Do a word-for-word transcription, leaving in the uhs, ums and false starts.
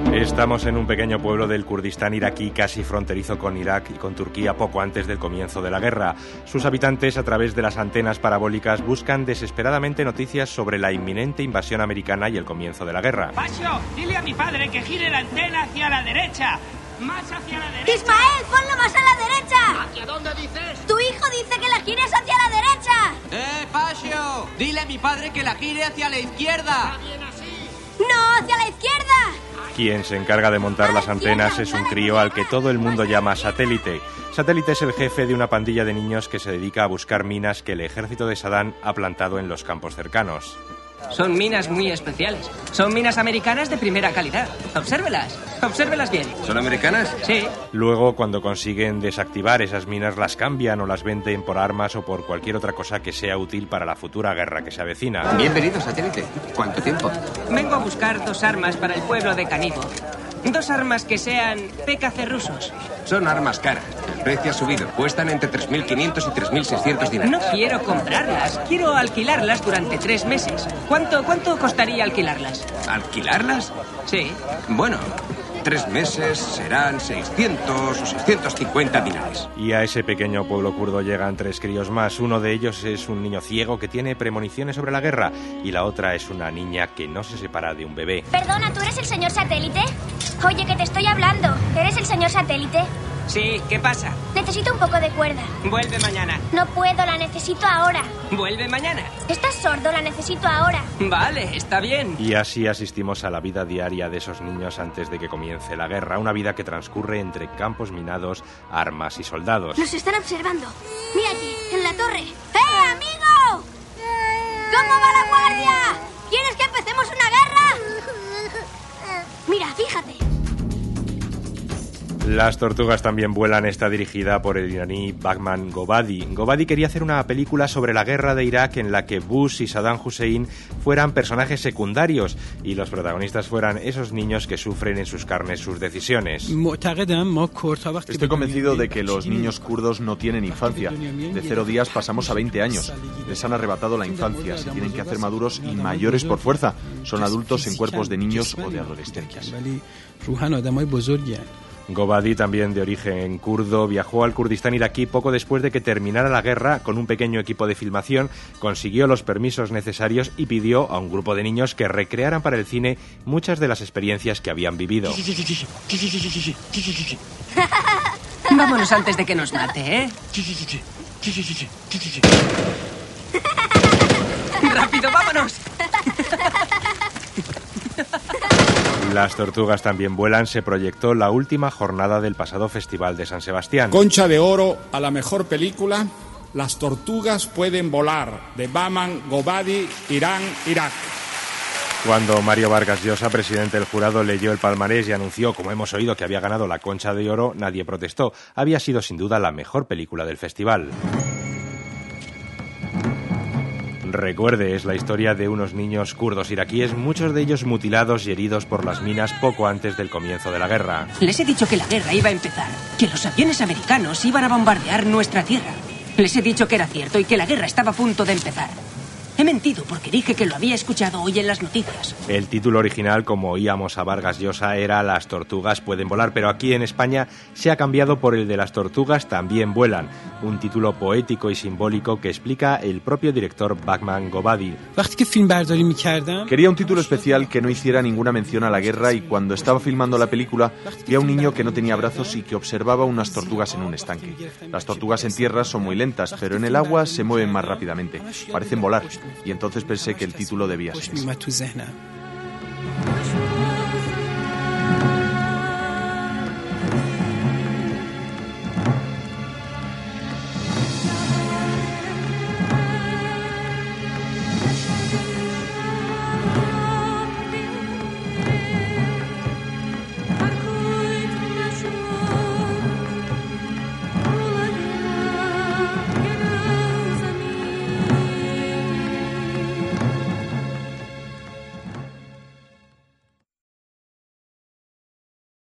Estamos en un pequeño pueblo del Kurdistán iraquí, casi fronterizo con Irak y con Turquía, poco antes del comienzo de la guerra. Sus habitantes, a través de las antenas parabólicas, buscan desesperadamente noticias sobre la inminente invasión americana y el comienzo de la guerra. ¡Pasio! Dile a mi padre que gire la antena hacia la derecha. ¡Más hacia la derecha! ¡Ismael, ponlo más a la derecha! ¿Hacia dónde dices? Tu hijo dice que la gires hacia la derecha. ¡Eh, Pasio! Dile a mi padre que la gire hacia la izquierda. ¿Está bien así? ¡No, hacia la izquierda! Quien se encarga de montar las antenas es un crío al que todo el mundo llama Satélite. Satélite es el jefe de una pandilla de niños que se dedica a buscar minas que el ejército de Saddam ha plantado en los campos cercanos. Son minas muy especiales. Son minas americanas de primera calidad. Obsérvelas. Obsérvelas bien. ¿Son americanas? Sí. Luego, cuando consiguen desactivar esas minas, las cambian o las venden por armas o por cualquier otra cosa que sea útil para la futura guerra que se avecina. Bienvenido, Satélite. ¿Cuánto tiempo? Vengo a buscar dos armas para el pueblo de Canivo. Dos armas que sean P K C rusos. Son armas caras. El precio ha subido. Cuestan entre tres mil quinientos y tres mil seiscientos dinarios. No quiero comprarlas. Quiero alquilarlas durante tres meses. ¿Cuánto, cuánto costaría alquilarlas? ¿Alquilarlas? Sí. Bueno, tres meses serán seiscientos o seiscientos cincuenta dinares. Y a ese pequeño pueblo kurdo llegan tres críos más. Uno de ellos es un niño ciego que tiene premoniciones sobre la guerra y la otra es una niña que no se separa de un bebé. Perdona, ¿tú eres el señor Satélite? Oye, que te estoy hablando. ¿Eres el señor Satélite? Sí, ¿qué pasa? Necesito un poco de cuerda. Vuelve mañana. No puedo, la necesito ahora. Vuelve mañana. ¿Estás sordo? La necesito ahora. Vale, está bien. Y así asistimos a la vida diaria de esos niños antes de que comience la guerra. Una vida que transcurre entre campos minados, armas y soldados. Nos están observando. Mira allí, en la torre. ¡Eh, amigo! ¿Cómo va la guardia? ¿Quieres que empecemos una guerra? Mira, fíjate. Las tortugas también vuelan está dirigida por el iraní Bahman Gobadi. Gobadi quería hacer una película sobre la guerra de Irak en la que Bush y Saddam Hussein fueran personajes secundarios y los protagonistas fueran esos niños que sufren en sus carnes sus decisiones. Estoy convencido de que los niños kurdos no tienen infancia. De cero días pasamos a veinte años. Les han arrebatado la infancia, se tienen que hacer maduros y mayores por fuerza. Son adultos en cuerpos de niños o de adolescentes. Gobadi, también de origen kurdo, viajó al Kurdistán iraquí poco después de que terminara la guerra. Con un pequeño equipo de filmación consiguió los permisos necesarios y pidió a un grupo de niños que recrearan para el cine muchas de las experiencias que habían vivido. Vámonos antes de que nos mate, ¿eh? ¡Rápido, vámonos! Las tortugas también vuelan se proyectó la última jornada del pasado Festival de San Sebastián. Concha de Oro a la mejor película, Las tortugas pueden volar, de Bahman Gobadi, Irán, Irak. Cuando Mario Vargas Llosa, presidente del jurado, leyó el palmarés y anunció, como hemos oído, que había ganado la Concha de Oro, nadie protestó. Había sido sin duda la mejor película del festival. Recuerde, es la historia de unos niños kurdos iraquíes, muchos de ellos mutilados y heridos por las minas poco antes del comienzo de la guerra. Les he dicho que la guerra iba a empezar, que los aviones americanos iban a bombardear nuestra tierra. Les he dicho que era cierto y que la guerra estaba a punto de empezar. He mentido porque dije que lo había escuchado hoy en las noticias. El título original, como oíamos a Vargas Llosa, era Las tortugas pueden volar, pero aquí en España se ha cambiado por el de Las tortugas también vuelan, un título poético y simbólico que explica el propio director Bahman Gobadi. Quería un título especial que no hiciera ninguna mención a la guerra y cuando estaba filmando la película vi a un niño que no tenía brazos y que observaba unas tortugas en un estanque. Las tortugas en tierra son muy lentas, pero en el agua se mueven más rápidamente, parecen volar. Y entonces pensé que el título debía ser ese.